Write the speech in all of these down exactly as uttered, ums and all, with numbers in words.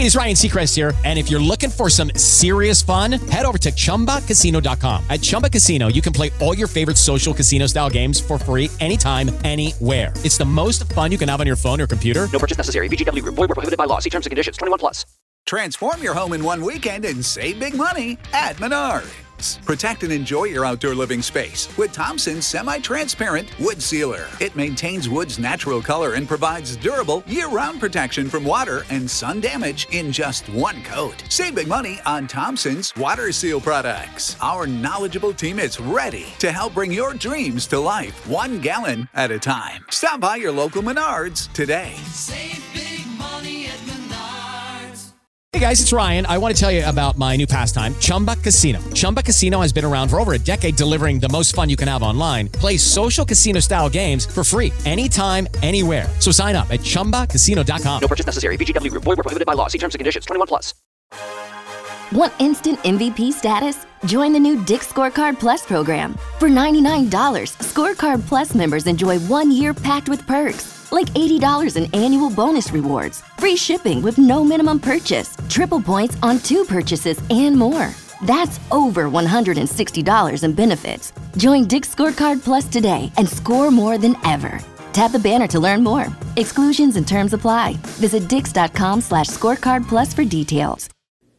Hey, it's Ryan Seacrest here. And if you're looking for some serious fun, head over to Chumba Casino dot com. At Chumba Casino, you can play all your favorite social casino style games for free anytime, anywhere. It's the most fun you can have on your phone or computer. No purchase necessary. V G W Group. Void where prohibited by law. See terms and conditions. twenty-one plus. Transform your home in one weekend and save big money at Menards. Protect and enjoy your outdoor living space with Thompson's semi-transparent wood sealer. It maintains wood's natural color and provides durable year-round protection from water and sun damage in just one coat. Save big money on Thompson's water seal products. Our knowledgeable team is ready to help bring your dreams to life, one gallon at a time. Stop by your local Menards today. Save big money at Menards. Hey guys, it's Ryan. I want to tell you about my new pastime, Chumba Casino. Chumba Casino has been around for over a decade, delivering the most fun you can have online. Play social casino style games for free anytime, anywhere. So sign up at Chumba Casino dot com. No purchase necessary. V G W Group. Void where prohibited by law. See terms and conditions. twenty-one plus. Want instant M V P status? Join the new Dick's Scorecard Plus program. For ninety-nine dollars, Scorecard Plus members enjoy one year packed with perks, like eighty dollars in annual bonus rewards, free shipping with no minimum purchase, triple points on two purchases, and more. That's over one hundred sixty dollars in benefits. Join Dick's Scorecard Plus today and score more than ever. Tap the banner to learn more. Exclusions and terms apply. Visit dix.com slash scorecard plus for details.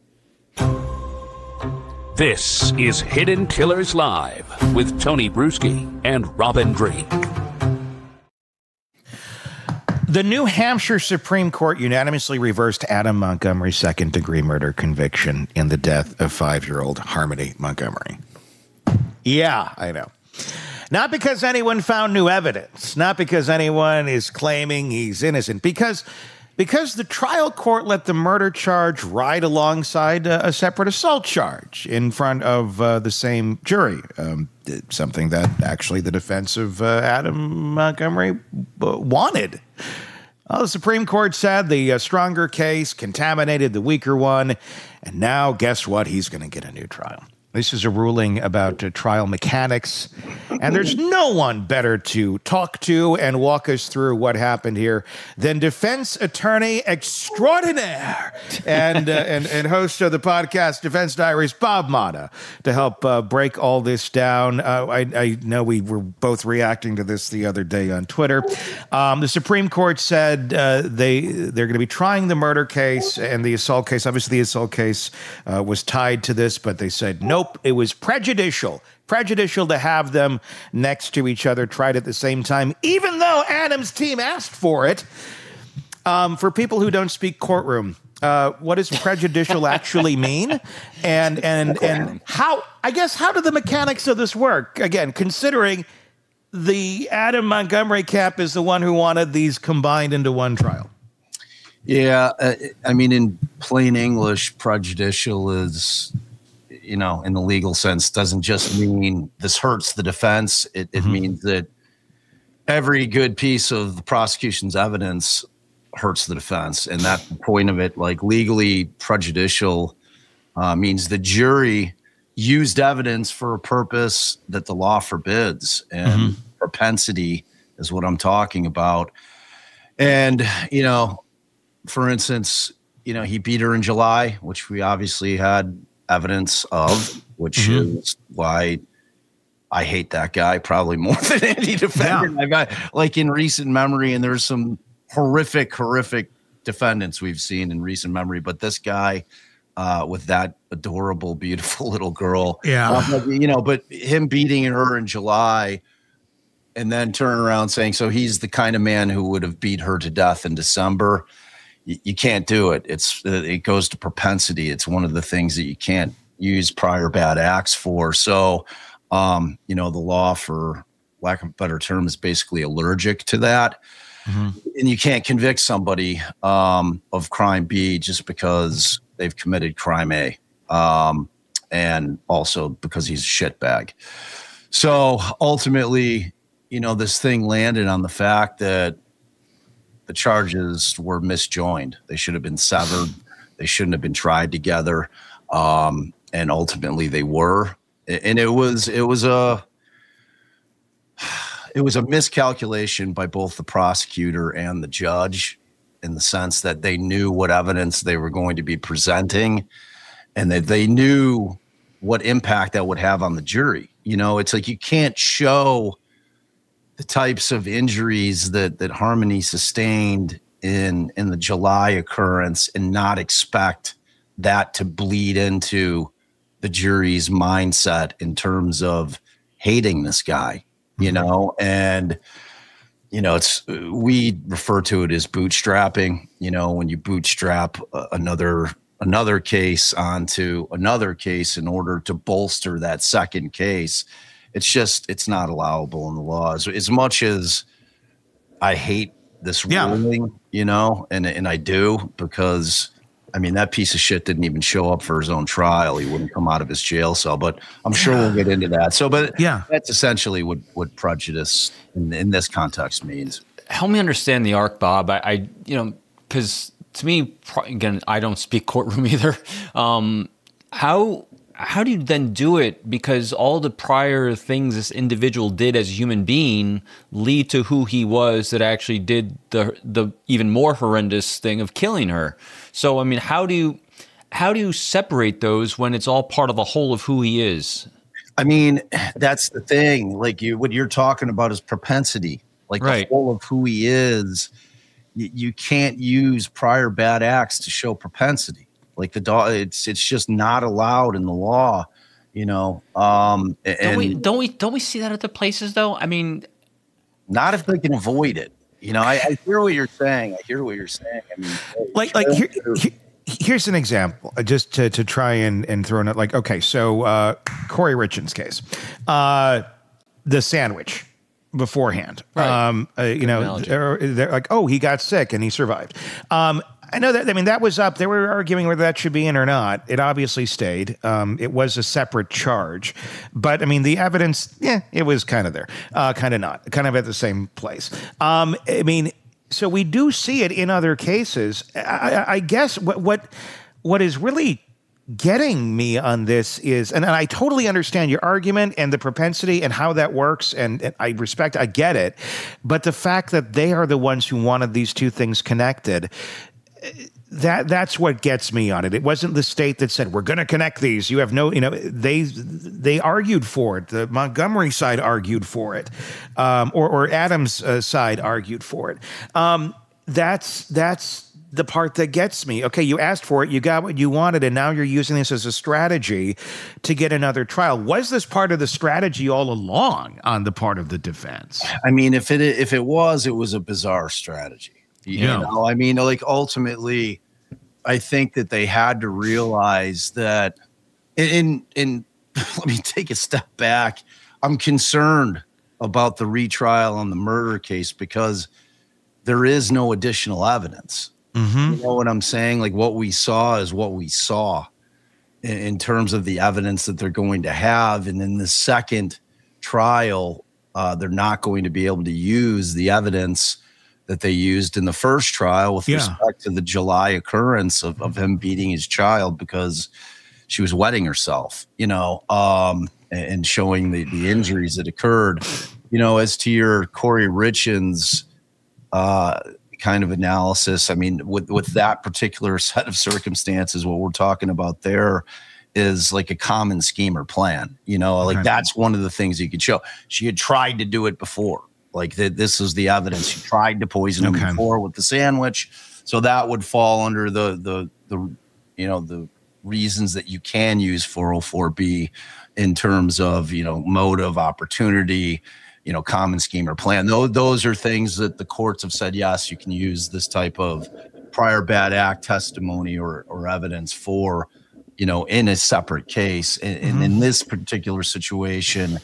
This is Hidden Killers Live with Tony Bruschi and Robin Drake. The New Hampshire Supreme Court unanimously reversed Adam Montgomery's second-degree murder conviction in the death of five-year-old Harmony Montgomery. Yeah, I know. Not because anyone found new evidence, not because anyone is claiming he's innocent, because because the trial court let the murder charge ride alongside a, a separate assault charge in front of uh, the same jury, um, something that actually the defense of uh, Adam Montgomery uh, wanted. Well, the Supreme Court said the uh, stronger case contaminated the weaker one, and now guess what? He's going to get a new trial. This is a ruling about uh, trial mechanics, and there's no one better to talk to and walk us through what happened here than defense attorney extraordinaire and uh, and, and host of the podcast Defense Diaries, Bob Motta, to help uh, break all this down. Uh, I, I know we were both reacting to this the other day on Twitter. Um, the Supreme Court said uh, they, they're going to be trying the murder case and the assault case. Obviously, the assault case uh, was tied to this, but they said, nope. It was prejudicial, prejudicial to have them next to each other, tried at the same time, even though Adam's team asked for it. Um, for people who don't speak courtroom, uh, what does prejudicial actually mean? And and and how? I guess how do the mechanics of this work? Again, considering the Adam Montgomery camp is the one who wanted these combined into one trial. Yeah, uh, I mean, in plain English, prejudicial is, you know, in the legal sense, doesn't just mean this hurts the defense. It, it mm-hmm. means that every good piece of the prosecution's evidence hurts the defense. And that's the point of it. Like, legally prejudicial uh, means the jury used evidence for a purpose that the law forbids. And mm-hmm. propensity is what I'm talking about. And, you know, for instance, you know, he beat her in July, which we obviously had evidence of, which mm-hmm. is why I hate that guy probably more than any defendant yeah. I've got, like, in recent memory. And there's some horrific, horrific defendants we've seen in recent memory, but this guy uh, with that adorable, beautiful little girl, yeah, um, you know, but him beating her in July and then turning around saying, so he's the kind of man who would have beat her to death in December. You can't do it. It's it goes to propensity. It's one of the things that you can't use prior bad acts for. So, um, you know, the law, for lack of a better term, is basically allergic to that. Mm-hmm. And you can't convict somebody um, of crime B just because they've committed crime A, um, and also because he's a shitbag. So ultimately, you know, this thing landed on the fact that the charges were misjoined. They should have been severed. They shouldn't have been tried together. Um, and ultimately they were. And it was, it was a, it was a miscalculation by both the prosecutor and the judge. in the sense that they knew what evidence they were going to be presenting, and that they knew what impact that would have on the jury. You know, it's like you can't show the types of injuries that that Harmony sustained in in the July occurrence and not expect that to bleed into the jury's mindset in terms of hating this guy, you know, and, you know, it's, we refer to it as bootstrapping, you know, when you bootstrap another, another case onto another case in order to bolster that second case. It's just, it's not allowable in the law. As, as much as I hate this Yeah. ruling, you know, and, and I do, because I mean, that piece of shit didn't even show up for his own trial. He wouldn't come out of his jail cell, but I'm sure we'll get into that. So, but Yeah. that's essentially what, what prejudice in, in this context means. Help me understand the arc, Bob. I, I you know, because to me, pro- again, I don't speak courtroom either. Um, how how do you then do it? Because all the prior things this individual did as a human being lead to who he was that actually did the the even more horrendous thing of killing her. So, I mean, how do you how do you separate those when it's all part of the whole of who he is? I mean, that's the thing. Like you, what you're talking about is propensity. Like Right. the whole of who he is. You, you can't use prior bad acts to show propensity. Like the dog, it's it's just not allowed in the law, you know. Um, and Don't we don't we don't we see that at the places though? I mean, not if they can avoid it. You know, I, I hear what you're saying. I hear what you're saying. I mean, like like here, here- here's an example, uh, just to to try and and throw in it. Like, okay, so uh, Corey Richens' case, uh, the sandwich beforehand, Right. um, uh, you know, analogy. they're, they're like, oh, he got sick and he survived. Um, I know that. I mean, that was up. They were arguing whether that should be in or not. It obviously stayed. Um, it was a separate charge, but I mean, the evidence, yeah, it was kind of there, uh, kind of not, kind of at the same place. Um, I mean, so we do see it in other cases. I, I, I guess what what what is really getting me on this is, and, and I totally understand your argument and the propensity and how that works, and, and I respect, I get it, but the fact that they are the ones who wanted these two things connected, that that's what gets me on it. It wasn't the state that said, we're going to connect these. You have no, you know, they they argued for it. The Montgomery side argued for it, um, or, or Adams' uh, side argued for it. Um, that's that's the part that gets me. Okay, you asked for it, you got what you wanted, and now you're using this as a strategy to get another trial. Was this part of the strategy all along on the part of the defense? I mean, if it if it was, it was a bizarre strategy. You Yeah. know, I mean, like ultimately, I think that they had to realize that. In in let me take a step back. I'm concerned about the retrial on the murder case because there is no additional evidence. Mm-hmm. You know what I'm saying? Like what we saw is what we saw in, in terms of the evidence that they're going to have. And in the second trial, uh, they're not going to be able to use the evidence that they used in the first trial with Yeah. respect to the July occurrence of, of him beating his child because she was wetting herself, you know, um, and, and showing the, the injuries that occurred. You know, as to your Corey Richens uh, kind of analysis, I mean, with, with that particular set of circumstances, what we're talking about there is like a common scheme or plan. You know, like Okay. that's one of the things you could show. She had tried to do it before. Like that, this is the evidence. She tried to poison him Okay. before with the sandwich, so that would fall under the the the you know the reasons that you can use four oh four B in terms of you know motive, opportunity, you know common scheme or plan. Those those are things that the courts have said yes, you can use this type of prior bad act testimony or or evidence for you know in a separate case. And, and in this particular situation.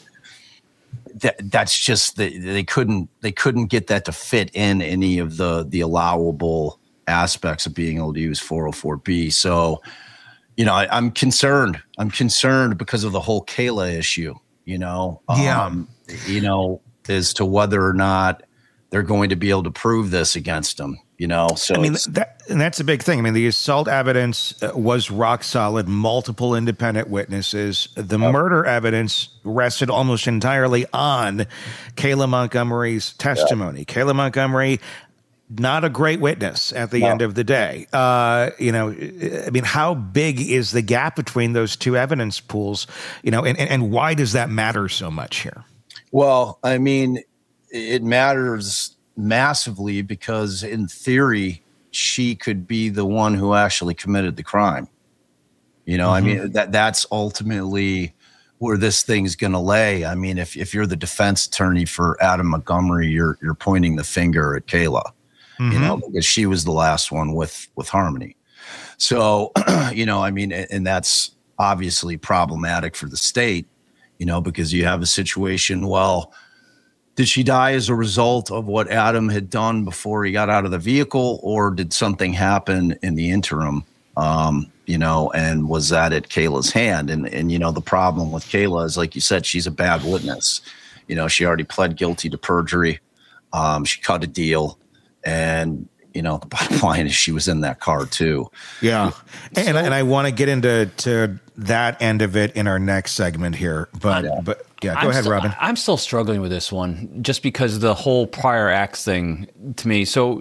That that's just the, they couldn't they couldn't get that to fit in any of the the allowable aspects of being able to use four oh four B. So, you know, I, I'm concerned. I'm concerned because of the whole Kayla issue. You know, Yeah. um, you know, as to whether or not they're going to be able to prove this against them. You know, so I mean, it's- that, and that's a big thing. I mean, the assault evidence uh, was rock solid, multiple independent witnesses. The murder evidence rested almost entirely on Kayla Montgomery's testimony. Kayla Montgomery, not a great witness at the No. end of the day. Uh, you know, I mean, how big is the gap between those two evidence pools? You know, and, and, and why does that matter so much here? Well, I mean, it matters massively because in theory, she could be the one who actually committed the crime. You know, mm-hmm. I mean, that that's ultimately where this thing's going to lay. I mean, if, if you're the defense attorney for Adam Montgomery, you're you're pointing the finger at Kayla, mm-hmm. you know, because she was the last one with with Harmony. So, you know, I mean, and, and that's obviously problematic for the state, you know, because you have a situation, well, did she die as a result of what Adam had done before he got out of the vehicle, or did something happen in the interim? Um, you know, and was that at Kayla's hand? And, and, you know, the problem with Kayla is, like you said, she's a bad witness. You know, she already pled guilty to perjury. Um, she cut a deal. And, you know, the bottom line is she was in that car too. Yeah. And, so, and I want to get into to that end of it in our next segment here. But, yeah. but yeah, go I'm ahead, st- Robin. I'm still struggling with this one just because of the whole prior acts thing to me. So,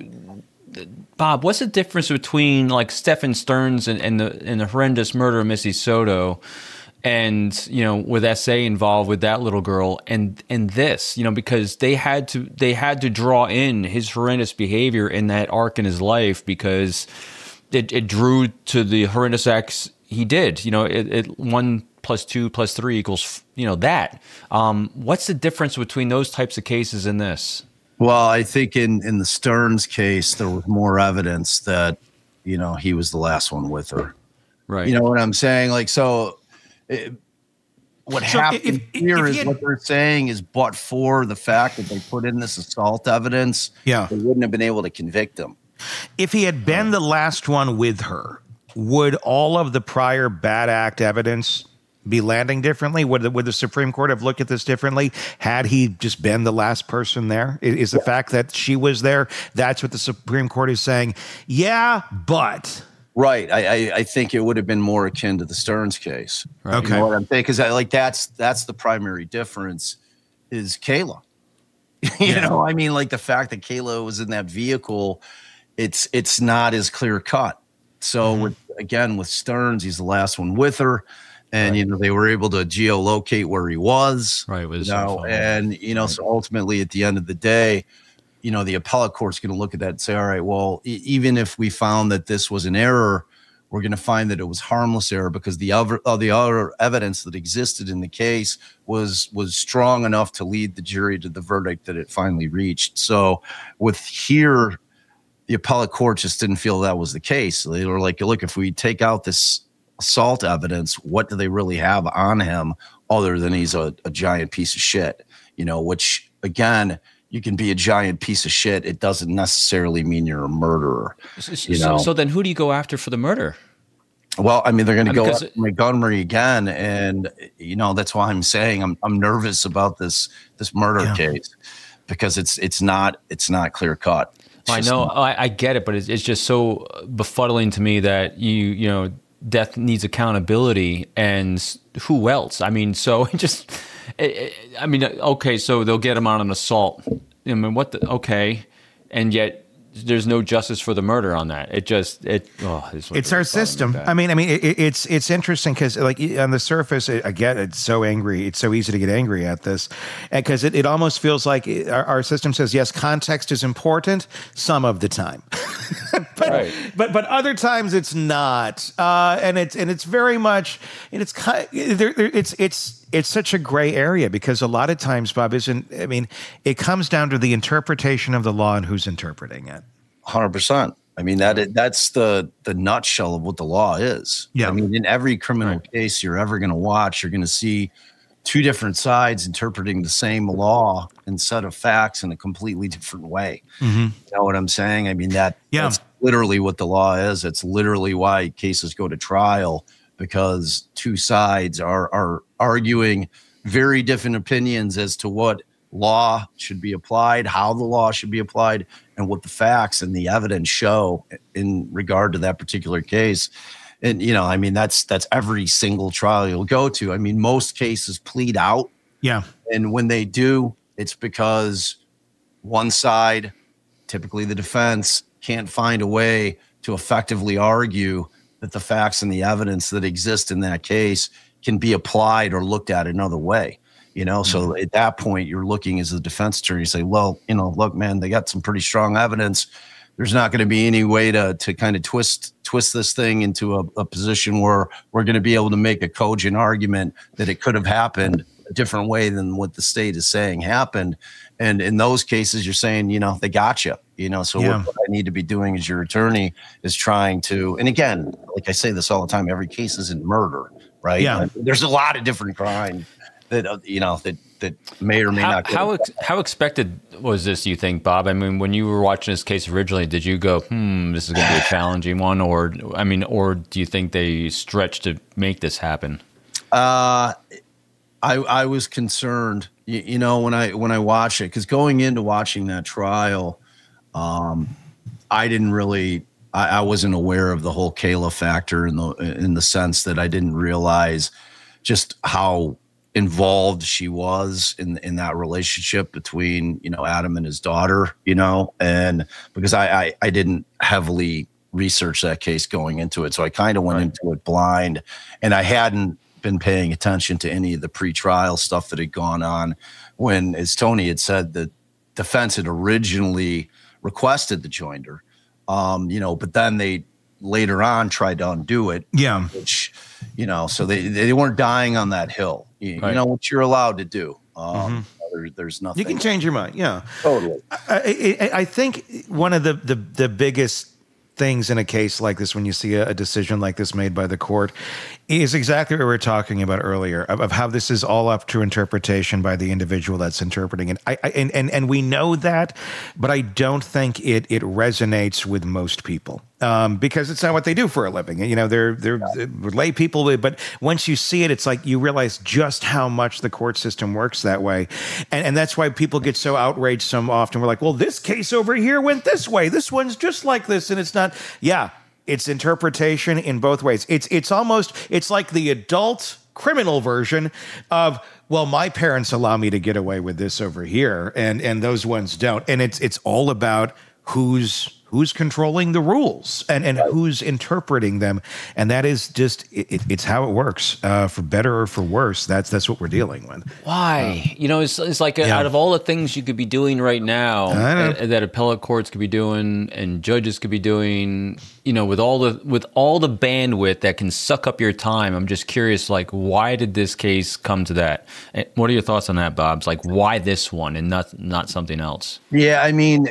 Bob, what's the difference between like Stephen Stearns and, and the and the horrendous murder of Missy Soto, and you know, with S A involved with that little girl, and and this, you know, because they had to they had to draw in his horrendous behavior in that arc in his life because it, it drew to the horrendous acts he did. You know, it, it one plus two plus three equals you know that. Um, what's the difference between those types of cases and this? Well, I think in, in the Stearns case, there was more evidence that, you know, he was the last one with her. Right. You know what I'm saying? Like, so it, what So happened if- if- here if is he had- what they're saying is, but for the fact that they put in this assault evidence, Yeah. they wouldn't have been able to convict him. If he had been the last one with her, would all of the prior bad act evidence be landing differently? Would the, would the Supreme Court have looked at this differently had he just been the last person there? Is, is the yeah. fact that she was there, that's what the Supreme Court is saying? Yeah, but... Right. I, I, I think it would have been more akin to the Stearns case. Right. Okay. You know what I'm saying? Because I like that's that's the primary difference is Kayla. you Yeah. know, I mean, like the fact that Kayla was in that vehicle, it's it's not as clear cut. So Mm-hmm. with again with Stearns, he's the last one with her. And, Right. you know, they were able to geolocate where he was. Right, with his you cell know, phone. and, you know, Right. so ultimately at the end of the day, you know, the appellate court's going to look at that and say, all right, well, e- even if we found that this was an error, we're going to find that it was harmless error because the other, uh, the other evidence that existed in the case was was strong enough to lead the jury to the verdict that it finally reached. So with here, the appellate court just didn't feel that was the case. So they were like, look, if we take out this assault evidence, what do they really have on him other than he's a, a giant piece of shit? You know, which again, you can be a giant piece of shit. It doesn't necessarily mean you're a murderer. You so, know? so then who do you go after for the murder? Well, I mean, they're going to I go mean, after 'cause- Montgomery again, and you know that's why I'm saying I'm I'm nervous about this this murder Yeah. case because it's it's not it's not clear cut. It's I just know, not. I, I get it, but it's, it's just so befuddling to me that you, you know, death needs accountability, and who else? I mean, so it just, it, it, I mean, okay, so they'll get him on an assault. I mean, what the, okay, and yet there's no justice for the murder on that. It just, it, oh, this It's our system. I mean, I mean, it, it's it's interesting because, like, on the surface, it, I get it's so angry. It's so easy to get angry at this, because it, it almost feels like it, our, our system says yes, context is important some of the time, but, Right. but but other times it's not, uh, and it's and it's very much, and it's kind, there, there, it's it's. It's such a gray area because a lot of times, Bob, isn't, I mean, it comes down to the interpretation of the law and who's interpreting it. one hundred percent. I mean, that that's the the nutshell of what the law is. Yeah. I mean, in every criminal Right. case you're ever going to watch, you're going to see two different sides interpreting the same law and set of facts in a completely different way. Mm-hmm. You know what I'm saying? I mean, that Yeah. that's literally what the law is. It's literally why cases go to trial, because two sides are are arguing very different opinions as to what law should be applied, how the law should be applied, and what the facts and the evidence show in regard to that particular case. And, you know, I mean, that's that's every single trial you'll go to. I mean, most cases plead out. Yeah. And when they do, it's because one side typically the defense can't find a way to effectively argue that the facts and the evidence that exist in that case can be applied or looked at another way. You know, mm-hmm. so at that point, you're looking as a defense attorney, say, well, you know, look, man, they got some pretty strong evidence. There's not going to be any way to to kind of twist twist this thing into a, a position where we're going to be able to make a cogent argument that it could have happened a different way than what the state is saying happened. And in those cases, you're saying, you know, they got you. You know, so Yeah. what, what I need to be doing as your attorney is trying to, and again, like I say this all the time, every case isn't murder, right? Yeah. Like, there's a lot of different crimes that uh, you know that that may or may How not. Get how, ex- how expected was this, you think, Bob? I mean, when you were watching this case originally, did you go, "Hmm, this is going to be a challenging one," or I mean, or do you think they stretched to make this happen? Uh, I I was concerned, you, you know, when I when I watched it, because going into watching that trial, um, I didn't really, I, I wasn't aware of the whole Kayla factor in the in the sense that I didn't realize just how involved she was in in that relationship between, you know, Adam and his daughter, you know, and because I I, I didn't heavily research that case going into it, so I kind of went Right. into it blind, and I hadn't been paying attention to any of the pre-trial stuff that had gone on when, as Tony had said, the defense had originally requested the joinder, um, you know, but then they later on tried to undo it. Yeah. Which, you know, so they, they weren't dying on that hill. You, Right. you know what you're allowed to do. Um, there, there's nothing. You can change your mind. Yeah. Totally. I, I, I think one of the, the, the biggest things in a case like this, when you see a, a decision like this made by the court, is exactly what we were talking about earlier, of, of how this is all up to interpretation by the individual that's interpreting it. I, I, and, and, and we know that, but I don't think it it resonates with most people. Um, because it's not what they do for a living. You know, they're they're, they're lay people, but once you see it, it's like you realize just how much the court system works that way. And, and that's why people get so outraged so often. We're like, well, this case over here went this way. This one's just like this. And it's not, yeah, it's interpretation in both ways. It's it's almost, it's like the adult criminal version of, well, my parents allow me to get away with this over here, and and those ones don't. And it's it's all about who's who's controlling the rules and, and who's interpreting them. And that is just, it, it's how it works, uh, for better or for worse. That's that's what we're dealing with. Why? You know, it's it's like Yeah. out of all the things you could be doing right now, I know. uh, that appellate courts could be doing and judges could be doing, you know, with all the with all the bandwidth that can suck up your time. I'm just curious, like, why did this case come to that? And what are your thoughts on that, Bob? It's like, why this one and not not something else? Yeah, I mean,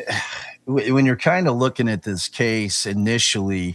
w- when you're kind of looking at this case initially,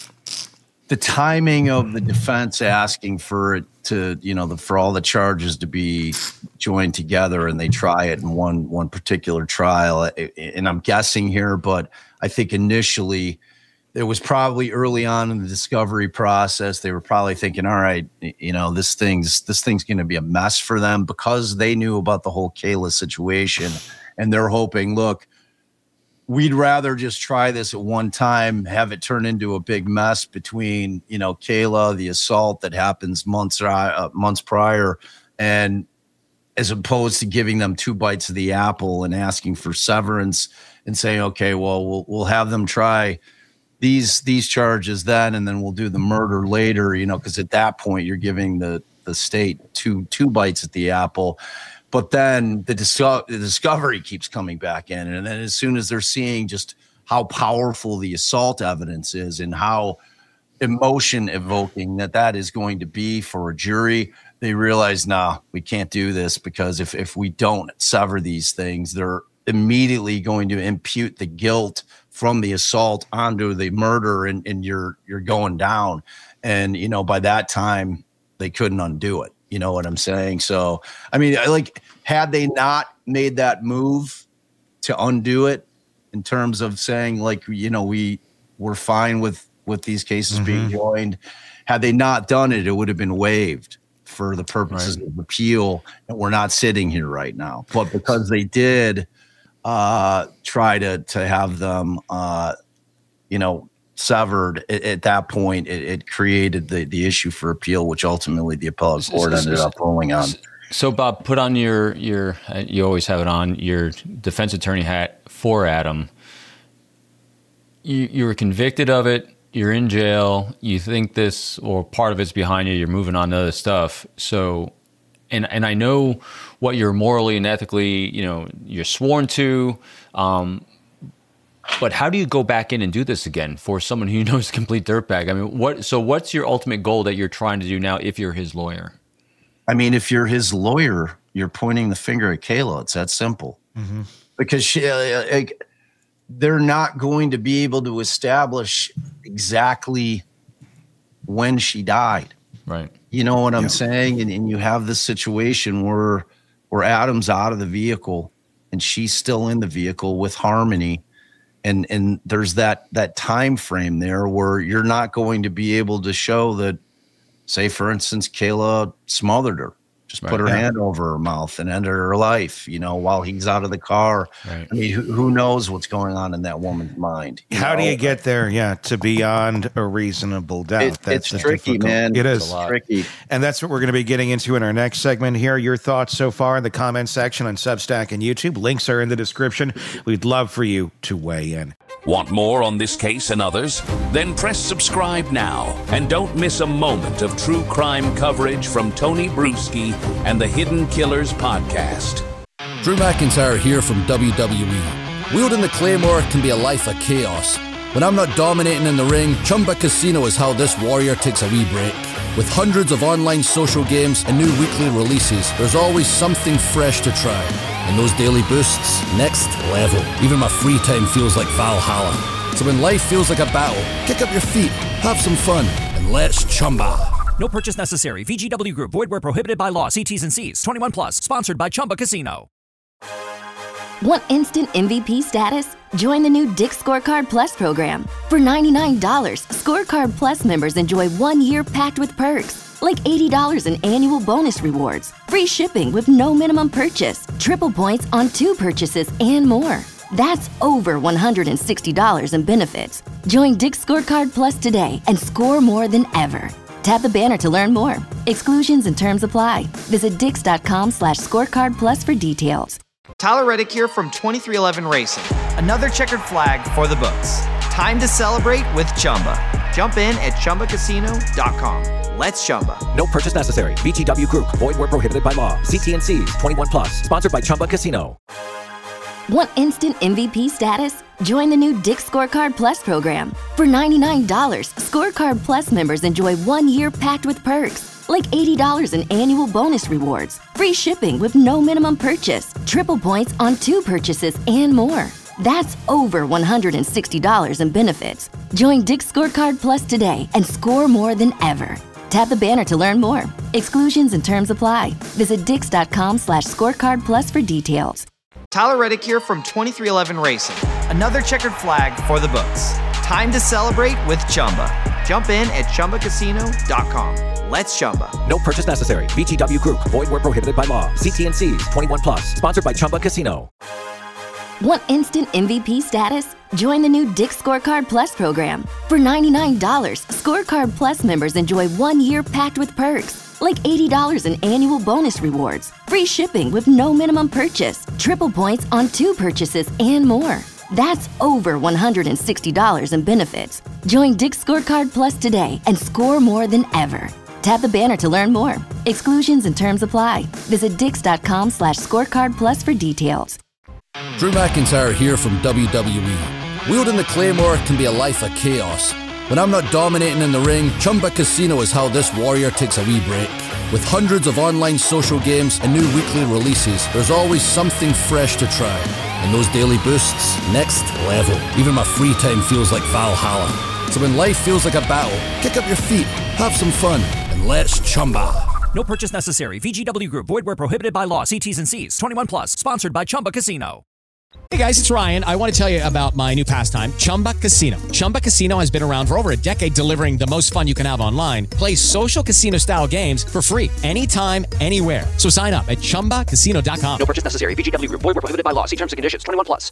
the timing of the defense asking for it to, you know, the, for all the charges to be joined together and they try it in one one particular trial, and I'm guessing here, but I think initially it was probably early on in the discovery process. They were probably thinking, all right, you know, this thing's this thing's going to be a mess for them, because they knew about the whole Kayla situation, and they're hoping, look, we'd rather just try this at one time, have it turn into a big mess between, you know, Kayla, the assault that happens months uh, months prior, and as opposed to giving them two bites of the apple and asking for severance and saying, okay, well, we'll we'll have them try these these charges then, and then we'll do the murder later, you know, because at that point you're giving the the state two two bites at the apple. But then the, dis- the discovery keeps coming back in. And then as soon as they're seeing just how powerful the assault evidence is and how emotion evoking that that is going to be for a jury, they realize, nah, we can't do this, because if, if we don't sever these things, they're immediately going to impute the guilt from the assault onto the murder, and, and you're you're going down. And, you know, by that time, they couldn't undo it. You know what I'm saying? So, I mean, like, had they not made that move to undo it in terms of saying, like, you know, we were fine with, with these cases mm-hmm. being joined, had they not done it, it would have been waived for the purposes right. of appeal. And we're not sitting here right now. But because they did uh, try to, to have them, uh, you know, severed at, at that point, it, it created the, the issue for appeal, which ultimately the appellate court So- so- ended up ruling on. So, Bob, put on your your uh, you always have it on your defense attorney hat for Adam. you, you were convicted of it. You're in jail. You think this, or part of it's behind you. You're moving on to other stuff. So, and and I know what you're morally and ethically, you know, you're sworn to. Um, but how do you go back in and do this again for someone who knows complete dirtbag? I mean, what? So, what's your ultimate goal that you're trying to do now? If you're his lawyer, I mean, if you're his lawyer, you're pointing the finger at Kayla. It's that simple. Mm-hmm. Because she. Uh, like, they're not going to be able to establish exactly when she died. Right. You know what I'm Yeah. saying? And, and you have this situation where where Adam's out of the vehicle and she's still in the vehicle with Harmony. And and there's that that time frame there where you're not going to be able to show that, say, for instance, Kayla smothered her. Just Right. put her Yeah. hand over her mouth and ended her life, you know, while he's out of the car. Right. I mean, who, who knows what's going on in that woman's mind? you How do know? you get there? Yeah, to beyond a reasonable doubt. It, it's the tricky, difficult- man. It It's is. tricky. And that's what we're going to be getting into in our next segment here. Your thoughts so far in the comment section on Substack and YouTube. Links are in the description. We'd love for you to weigh in. Want more on this case and others? Then press subscribe now and don't miss a moment of true crime coverage from Tony Bruschi and the Hidden Killers podcast. Drew McIntyre here from W W E. Wielding the Claymore can be a life of chaos. When I'm not dominating in the ring, Chumba Casino is how this warrior takes a wee break. With hundreds of online social games and new weekly releases, there's always something fresh to try. And those daily boosts, next level. Even my free time feels like Valhalla. So when life feels like a battle, kick up your feet, have some fun, and let's chumba. No purchase necessary. V G W Group. Void where prohibited by law. See T's and C's. twenty-one plus. Sponsored by Chumba Casino. Want instant M V P status? Join the new Dick's Scorecard Plus program. For ninety-nine dollars, Scorecard Plus members enjoy one year packed with perks, like eighty dollars in annual bonus rewards, free shipping with no minimum purchase, triple points on two purchases, and more. That's over one hundred sixty dollars in benefits. Join Dick's Scorecard Plus today and score more than ever. Tap the banner to learn more. Exclusions and terms apply. Visit dix.com slash scorecard plus for details. Tyler Reddick here from twenty-three eleven Racing. Another checkered flag for the books. Time to celebrate with Chumba. Jump in at chumba casino dot com. Let's Chumba. No purchase necessary. V G W Group. Void where prohibited by law. See T and C's. twenty-one plus. Sponsored by Chumba Casino. Want instant M V P status? Join the new Dick's Scorecard Plus program. For ninety-nine dollars, Scorecard Plus members enjoy one year packed with perks, like eighty dollars in annual bonus rewards, free shipping with no minimum purchase, triple points on two purchases, and more. That's over one hundred sixty dollars in benefits. Join Dick's Scorecard Plus today and score more than ever. Tap the banner to learn more. Exclusions and terms apply. Visit dix.com slash scorecard plus for details. Tyler Reddick here from twenty-three eleven Racing. Another checkered flag for the books. Time to celebrate with Chumba. Jump in at chumba casino dot com. Let's Chumba. No purchase necessary. V G W Group. Void where prohibited by law. See T and C's. twenty-one plus. Sponsored by Chumba Casino. Want instant M V P status? Join the new Dick's Scorecard Plus program. For ninety-nine dollars, Scorecard Plus members enjoy one year packed with perks, like eighty dollars in annual bonus rewards, free shipping with no minimum purchase, triple points on two purchases, and more. That's over one hundred sixty dollars in benefits. Join Dick's Scorecard Plus today and score more than ever. Tap the banner to learn more. Exclusions and terms apply. Visit dix.com slash scorecard plus for details. Drew McIntyre here from W W E. Wielding the Claymore can be a life of chaos. When I'm not dominating in the ring, Chumba Casino is how this warrior takes a wee break. With hundreds of online social games and new weekly releases, there's always something fresh to try. And those daily boosts, next level. Even my free time feels like Valhalla. So when life feels like a battle, kick up your feet, have some fun, and let's chumba. No purchase necessary. V G W Group. Void where prohibited by law. See T's and C's. twenty-one plus. Sponsored by Chumba Casino. Hey guys, it's Ryan. I want to tell you about my new pastime, Chumba Casino. Chumba Casino has been around for over a decade, delivering the most fun you can have online. Play social casino-style games for free anytime, anywhere. So sign up at chumba casino dot com. No purchase necessary. V G W Group. Void where prohibited by law. See terms and conditions. twenty-one plus.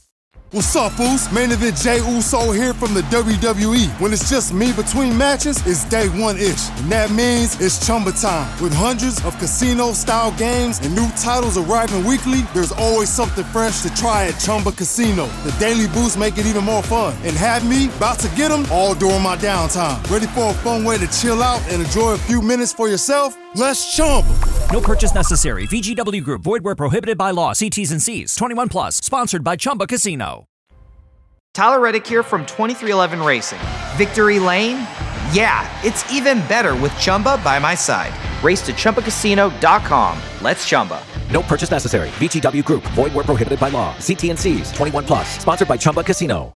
What's up, Boost? Main event Jey Uso here from the W W E. When it's just me between matches, it's day one-ish. And that means it's Chumba time. With hundreds of casino-style games and new titles arriving weekly, there's always something fresh to try at Chumba Casino. The Daily Boost make it even more fun. And have me about to get them all during my downtime. Ready for a fun way to chill out and enjoy a few minutes for yourself? Let's Chumba. No purchase necessary. V G W Group. Void where prohibited by law. See T's and C's. twenty-one plus. Sponsored by Chumba Casino. Tyler Reddick here from twenty-three eleven Racing. Victory Lane? Yeah, it's even better with Chumba by my side. Race to Chumba Casino dot com. Let's Chumba. No purchase necessary. V G W Group. Void where prohibited by law. See T and C's. twenty-one plus. Sponsored by Chumba Casino.